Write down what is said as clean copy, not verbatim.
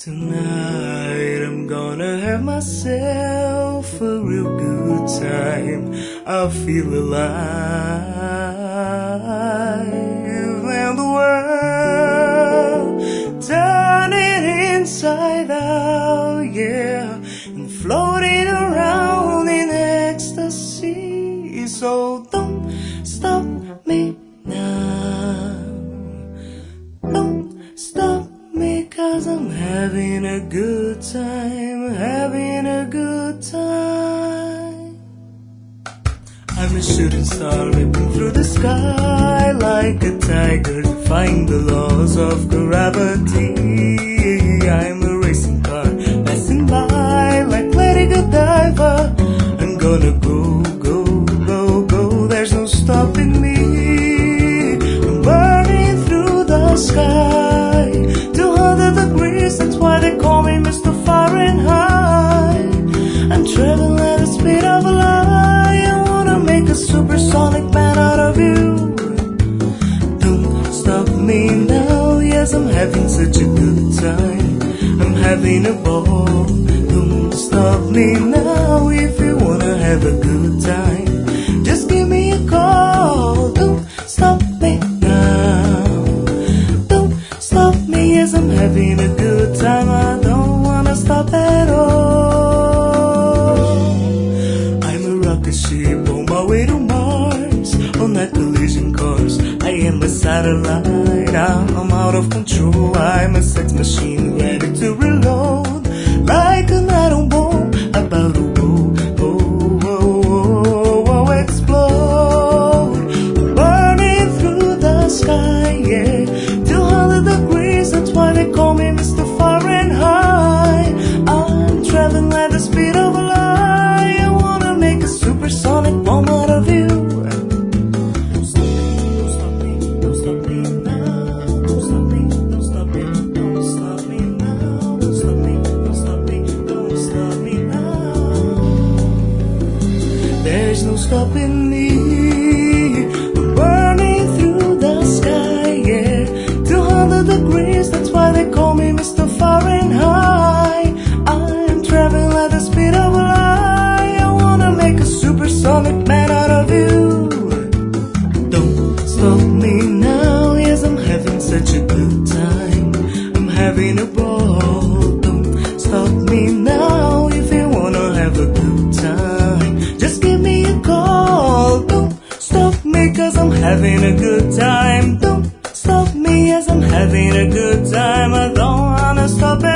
Tonight I'm gonna have myself a real good time. I feel alive and the world turning inside out, yeah, and floating around in ecstasy. So don't stop me now. Don't stop me, 'cause I'm having a good time, having a good time. I'm a shooting star leaping through the sky like a tiger, defying the laws of gravity. I'm a racing car passing by like Lady Godiva. I'm gonna go, go, go, go, there's no stopping me. I'm burning through the sky, 200 degrees, that's why they call me Mr. Fahrenheit. I'm traveling at the speed of light. I wanna make a supersonic man out of you. Don't stop me now, yes, I'm having such a good time. I'm having a ball. Don't stop me now if you wanna have a good time. Just give me a call. Don't stop me now. Don't stop me, yes, I'm having a good time. I don't wanna stop at all. I'm a rocket ship on my way to Mars, on that collision course. I am a satellite, I'm out of control. I'm a sex machine ready to reload, like an atom bomb about to explode. Burning through the sky, yeah, 200 degrees, that's why they call me Mr. Fahrenheit. I'm traveling at the speed of light. I wanna make a supersonic bomb out of you. Don't stop me, don't stop me now. Don't stop me, don't stop me, don't stop me now. Don't stop me, don't stop me, don't stop me now. There's no stopping me. I'm burning through the sky, yeah, 200 degrees, that's why they call me Mr. Fahrenheit. I'm traveling at the speed of light. I wanna make a supersonic man out of you. Don't stop me now, yes, I'm having such a good time. I'm having a ball. Don't stop me now if you wanna have a good time. Just give me a call. Don't stop me, 'cause I'm having a good time. Don't stop me, yes, I'm having a good time. I don't wanna stop it.